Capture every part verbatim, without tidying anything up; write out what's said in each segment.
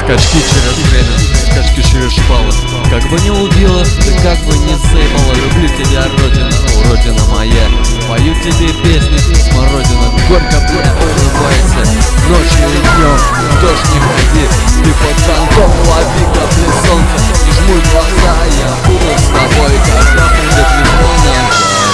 Скачки через время, скачки через шпалы. Как бы не убила, ты как бы не сыпала. Люблю тебя, родина, о, родина моя. Пою тебе песни, смородина. Горько, бля, улыбайся. Ночью и днем, дождь не ходи. Ты под зонтом, лови капли солнца. Не жмуй глаза, я буду с тобой, когда придет весна на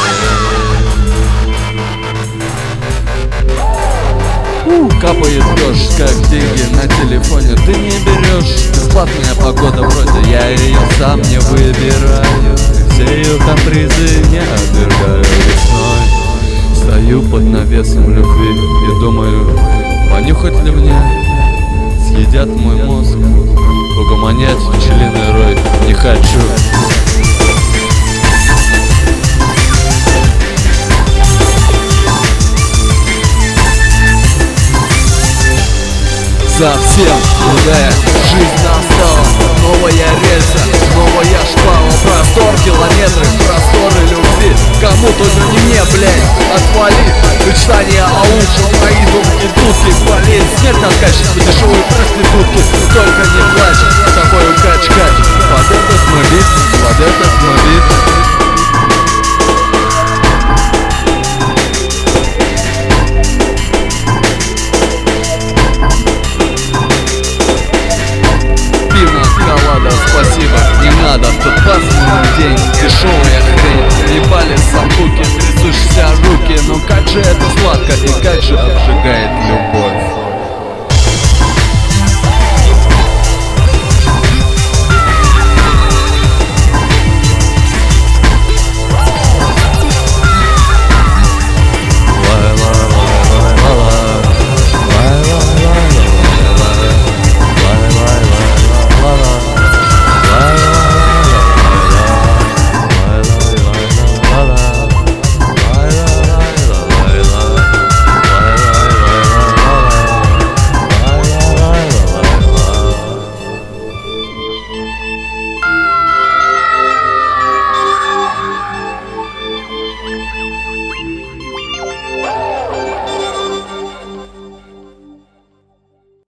Капает дождь, как деньги на телефоне. Ты не берешь, бесплатная погода вроде. Я ее сам не выбираю. Все ее капризы не отвергаю весной. Стою под навесом любви и думаю, понюхать ли мне? Съедят мой мозг. Угомонять пчелиный рой не хочу. Совсем другая жизнь настала. Новая рельса, новая шпала. Простор, километры, просторы любви. Кому только не мне, блядь, отвали. Мечтания о лучшем, мои думки, дудки. Болезнь, смерть от качества дешевой проститутки. Только не плачь, с тобою кач-кач. Под этот мы бит, под этот мы бит.